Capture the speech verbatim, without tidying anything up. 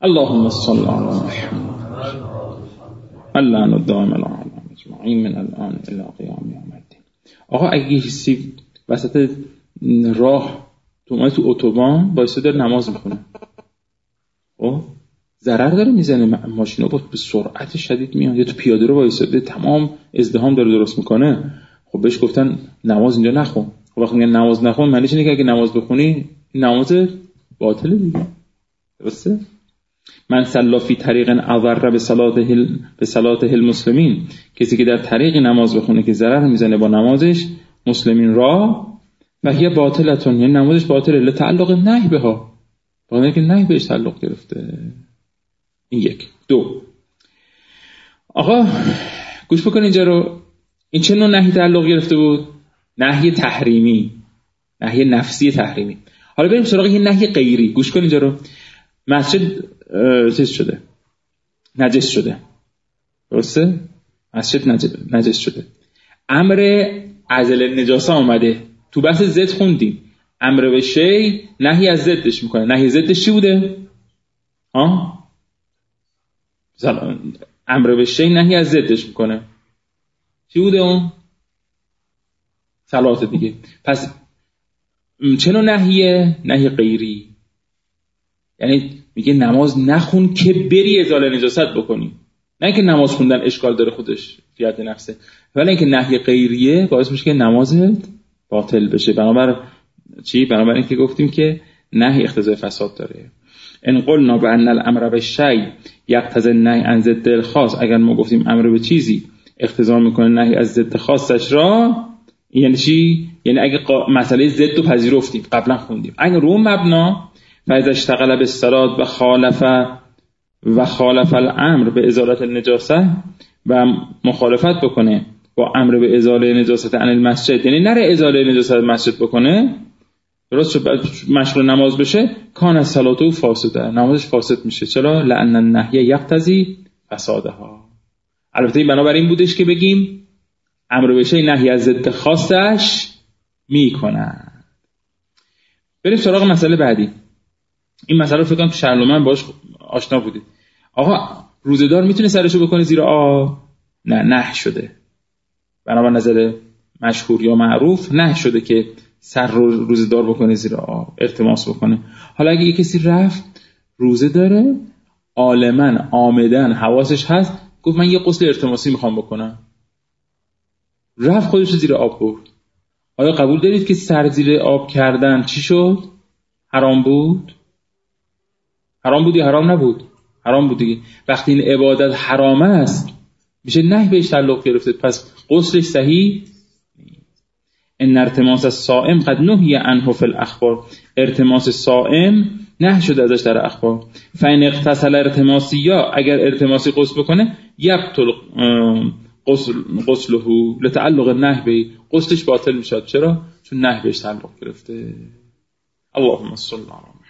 اللهم صل علی محمد اللعن الدائم العالم اجمعین من الان الی قیام یوم الدین. آقا اگه کسی وسط راه تو اومد تو اتوبان وایساده داره نماز میخونه، خب ضرر داره میزنه، ماشینا با به سرعت شدید میاد، یا تو پیاده رو وایساده تمام ازدحام داره درست میکنه، خب بهش گفتن نماز اینجا نخون. خب وقتی میگن نماز نخون معنیش اینه که اگه نماز بخونی نماز باطله دیگه، درسته؟ من صلی فی طریق اضر به صلاته به صلاته المسلمین، کسی که در طریق نماز بخونه که ضرر میزنه با نمازش مسلمین را، و هی باطلتون، یعنی نمازش باطله، لتعلق نهی بها، با اینکه نهی بهش تعلق گرفته. این یک. دو، آقا گوش بکن اینجا رو، این چه نوع نهی تعلق گرفته بود؟ نهی تحریمی، نهی نفسی تحریمی. حالا بریم سراغ یه نهی غیری. گوش کن اینجا رو. مسجد چیز شده، نجس شده، درسته؟ مسجد نجس شده، امر عزل نجاسه آمده. تو بحث ضد خوندیم امر به شی نهی از ضدش میکنه. نهی ضدش چی بوده؟ ها؟ امر به شی نهی از ضدش میکنه. چی بوده اون؟ صلات دیگه. پس چنو نهیه؟ نهی غیری، یعنی میگه نماز نخون که بری ازاله نجاست بکنی، نه که نماز خوندن اشکال داره خودش فیات نفسه، ولی اینکه نهی غیریه باعث میشه که نمازت باطل بشه. بنابر چی؟ بنابر اینکه گفتیم که نهی اقتضای فساد داره. ان قلنا بان الامر بالشیء یقتضی النهی عن ضد الخاص، اگر ما گفتیم امر به چیزی اقتضا میکنه نهی از ضد خاصش را، یعنی چی؟ یعنی اگه قا... مسئله ضد رو پذیرفتیم، قبلا خوندیم، اگه رو مبنا فاذا اشتغل بالصلاه و خالف و خالف الامر به ازاله النجاسه، و مخالفت بکنه با امر به ازاله نجاست عن المسجد، یعنی نره ازاله نجاست مسجد بکنه، درست شد، مشغول نماز بشه، کان صلاته فاسده، نمازش فاسد میشه. چرا؟ لأن النهی یقتضی فسادها. البته این بنابراین بودش که بگیم امر به شی نهی از ضد خاصش میکنه. بریم سراغ مسئله بعدی. این مسئله رو فکر کنم تو شهرلومن باش آشنا بودید. آقا روزه‌دار میتونه سرشو بکنه زیر آب؟ نه، نه شده. بنابر نظر مشهور یا معروف نه شده که سر رو روزه‌دار بکنه زیر آب، التماس بکنه. حالا اگه یه کسی رفت روزه داره، عالماً عامداً حواسش هست، گفت من یه غسل التماسی میخوام بکنم، رفت خودش رو زیر آب برد، آیا قبول دارید که سر زیر آب کردن چی شد؟ حرام بود؟ حرام بود یا حرام نبود؟ حرام بود دیگه. وقتی این عبادت حرام است میشه نهی بهش تعلق گرفته، پس غسلش صحیح. ان ارتماس الصائم قد نهی عنه فی الاخبار، ارتماس صائم نه شده ازش در اخبار. فین اغتسل ارتماسیا، اگر ارتماسی غسل بکنه، یبطل غسل غسله لتعلق النهی به، غسلش باطل میشه. چرا؟ چون نهی بهش تعلق گرفته. اللهم صل علی